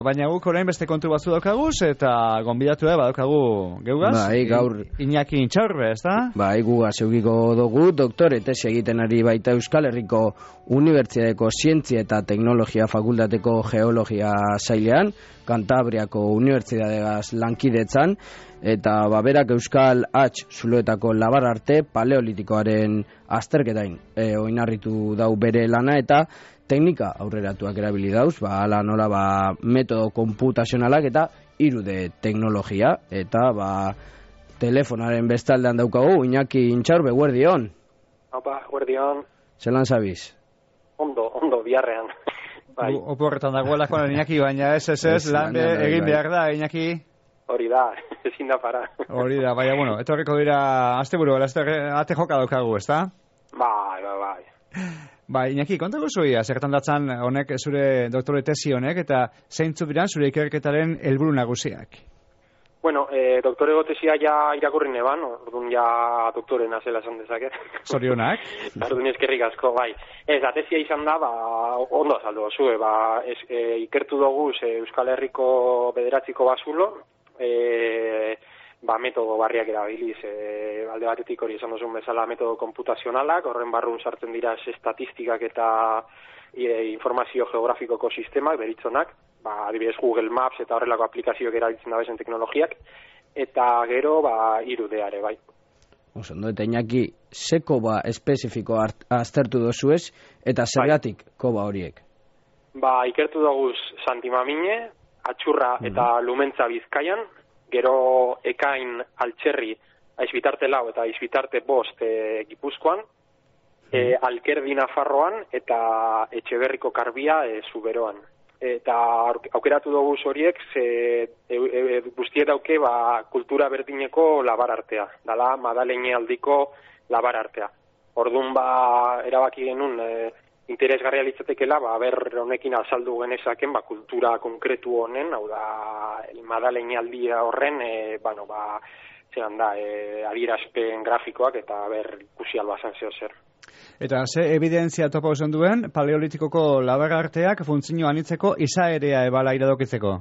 Baina guk orain beste kontu batzu daukaguz eta gonbidatu badaukagu geugaz. Bai, gaur Iñaki Intxaurbe, ezta? Bai, gugaz eukiko dugu doktore tesi egiten ari baita Euskal Herriko Unibertsitateko Zientzia eta Teknologia Fakultateko Geologia sailean, Kantabriako Unibertsitategaz lankidetzan, eta berak Euskal Hatz zuloetako labar arte paleolitikoaren azterketain oinarritu dau bere lana eta teknika aurreratuak erabili dauz, ala nola metodo konputazionalak eta 3D teknologia, eta telefonaren bestaldean daukagu, Iñaki Intxaurbe, guardion. Opa, guardion. Zelan zabiz? Ondo, biharrean. Bai. Oporretan dagoelako Iñaki, baina ez, lan egin behar da, Iñaki. Hori da, ezin da para. Hori da, baina, bueno, etorriko dira, asteburu, ate joka daukagu, ezta? Bai. Bai, Iñaki, kontako zuia, zertan datzan honek zure doktore tesi honek, eta zeintzuk diran zure ikerketaren helburu nagusiak? Bueno, doktorego tesia ja irakurri neban, orduan ja doktore nazela esan dezaket. Zorionak. Orduan eskerrik asko, bai. Ez, tesia izan da, ondo azaldu zue, ikertu dugu Euskal Herriko bederatziko basulo, metodo barriak erabiliz, alde batetik hori esan duzun bezala metodo konputazionalak, horren barrun sartzen dira estatistikak eta informazio geografikoko sistemak, deritzonak, adibidez Google Maps eta horrelako aplikazioak erabiltzen da bezen teknologiak, eta gero 3Dare, bai. Ondo, eta Iñaki, ze koba espezifiko aztertu dozuez, eta zergatik koba horiek? Ikertu dugu Santimamine, Atxurra eta Lumentza Bizkaian, gero Ekain Altxerri Aizbitarte lau eta Aizbitarte bost Gipuzkoan, Alkerdi Nafarroan eta Etxeberriko Karbia Zuberoan. Eta aukeratu dugu horiek, guztiet dauke kultura berdineko labar artea, dala Madaleine aldiko labar artea. Orduan erabaki genuen interesgarria litzatekela, honekin azaldu genezaken, kultura konkretu honen, hau da, Madaleine aldia horren, zelan da, adierazpen grafikoak eta ikusi albazan zeo zer. Eta ze evidentzia topa usan duen, paleolitikoko labar arteak funtzio anitzeko izaerea ebala iradokitzeko?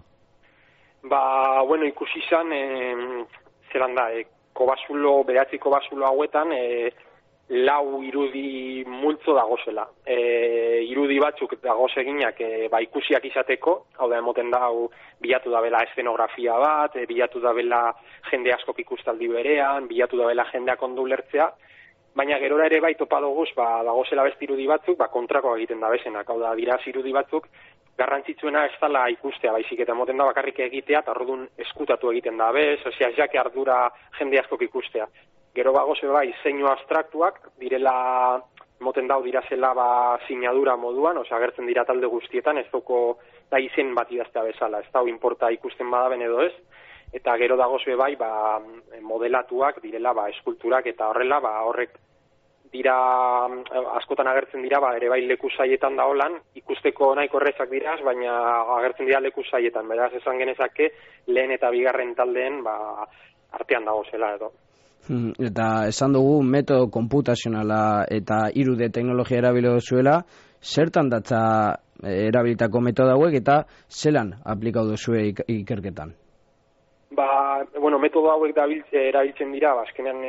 Ikusi izan, zelan da, bederatziko basulo hauetan, lau irudi multzo dagozela. Irudi batzuk dagoz eginak ikusiak izateko, hau da emoten dau bilatu dabela eszenografia bat, bilatu dabela jende askok ikustaldi berean, bilatu dabela jendeak ondo ulertzea, baina gerora ere topa doguz, dagozela beste irudi batzuk, kontrakoa egiten da bezenak, hau da diraz irudi batzuk, garrantzitsuena ez dala ikustea, baizik eta emoten da bakarrik egitea, eta orduan eskutatu egiten da bez, jake ardura jende askok ikustea. Gero bagoze zeinu abstraktuak, direla, moten dau dirazela sinadura moduan, agertzen dira talde guztietan, ez doko da izen bat idaztea bezala, ez dau inporta ikusten badaben edo ez, eta gero dagoze modelatuak, direla eskulturak eta horrela, horrek dira, askotan agertzen dira, ere leku saietan da holan, ikusteko nahiko errezak diraz, baina agertzen dira leku saietan, beraz esan genezake, lehen eta bigarren taldeen artean dagozela edo. Eta esan dugu metodo konputazionala eta 3D teknologia erabilo zuela, zertan datza erabilitako metodo hauek eta zelan aplikau duzue ikerketan? Metodo hauek erabiltzen dira, azkenean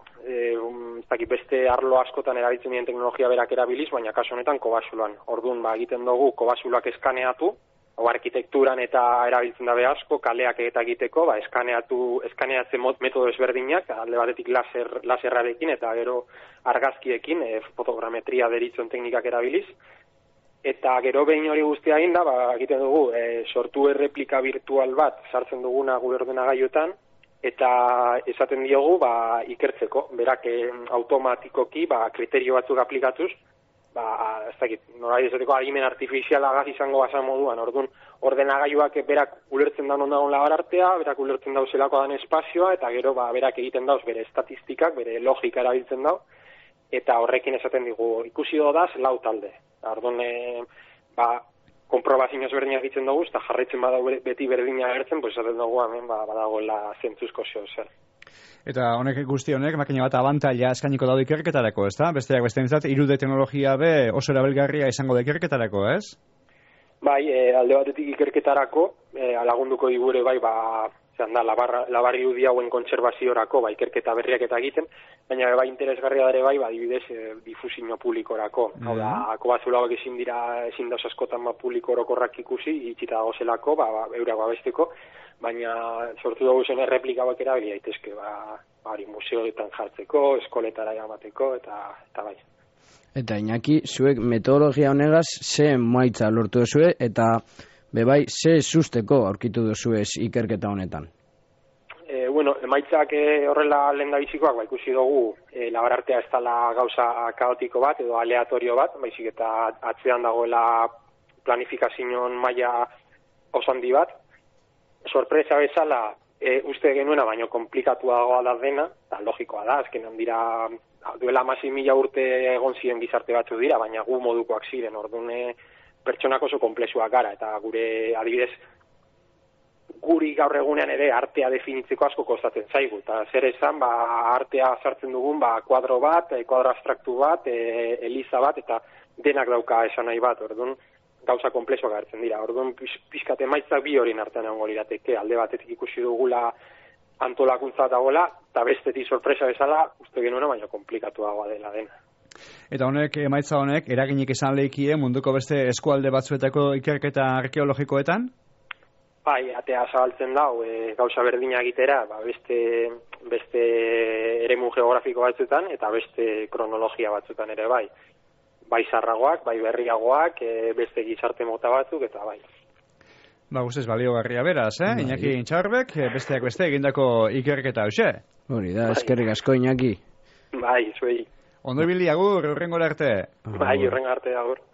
beste arlo askotan erabiltzen diren teknologia berak erabiliz, baina kasu honetan kobasuloan. Orduan egiten dugu kobasuloak eskaneatu, arkitekturan eta erabiltzen dabe asko, kaleak eta egiteko, eskaneatze metodo ezberdinak, alde batetik laserrarekin eta gero argazkiekin, fotogrametria deritzen teknikak erabiliz. Eta gero behin hori guztia egin da, egiten dugu, sortu erreplika virtual bat sartzen duguna gure ordenagailuetan, eta esaten diogu ikertzeko, berak automatikoki kriterio batzuk aplikatuz, norai esateko adimen artifiziala gaz izango basan moduan, orduan ordenagailuak berak ulertzen da non dagoen labar artea, berak ulertzen dau zelako dan espazioa, eta gero berak egiten dauz bere estatistikak, bere logika erabiltzen dau, eta horrekin esaten digu, ikusi dodaz lau talde. Orduan, konprobazio ezberdinak egiten dugu, eta jarraitzen badau beti berdina agertzen, esaten dugu hemen badagoela zentzuzko zeo zer. Eta honek guzti honek, makina bat abantaila eskainiko daude ikerketarako, ezta? Besteak beste entzat, 3D teknologia oso erabilgarria izango da ikerketarako, ez? Bai, alde batetik ikerketarako, lagunduko digure bai, labar irudi hauen kontserbaziorako, ikerketa berriak eta egiten, baina bai interesgarria dare bai, adibidez, difusio publikorako. Hau da, kobazula hauek ezin dauz askotan publiko orokorrak ikusi, itxita dagozelako, eurak babesteko, baina sortu dugu zen erreplika hauek erabili daitezke, museoetan jartzeko, eskoletara eramateko, eta bai. Eta Iñaki, zuek metodologia honegaz ze emaitza lortu duzue eta bebai ze susteko aurkitu duzue ikerketa honetan? Emaitzak horrela lehendabizikoak ikusi dugu labarartea ez dela gauza kaotiko bat edo aleatorio bat, baizik eta atzean dagoela planifikazioan maila oso handi bat. Sorpresa bezala uste genuena, baino komplikatuagoa da dena, eta logikoa da, azkenan dira duela 16.000 urte egon ziren gizarte batzu dira, baina gu modukoak ziren, orduan pertsonak oso konplexuak gara, eta gure adibidez guri gaur egunean ere artea definitzeko asko kostatzen zaigu, eta zer esan, artea sartzen dugun, kuadro bat, kuadro abstraktu bat, eliza bat, eta denak dauka esan nahi bat, orduan gauza konplexuak hartzen dira, orduan pixkat emaitzak bi horien artean egongo lirateke, alde batetik ikusi dugula antolakuntza dagoela, eta bestetik sorpresa bezala, uste genuena, baina komplikatuagoa dela dena. Eta emaitza honek, eraginik esan lehikie munduko beste eskualde batzuetako ikerketa arkeologikoetan? Bai, atea zabaltzen dau, gauza berdina egitera, beste eremu geografiko batzuetan, eta beste kronologia batzuetan ere bai. Bai zarragoak, bai berriagoak, beste gizarte mota batzuk, eta bai. Guztiz baliogarria beraz, Iñaki Intxarbek, besteak beste egindako ikerketa hoxe. Hori da, eskerrik asko Iñaki. Bai, zuei. Ondo ibili agur, urrengora arte. Bai, urrengora arte agur.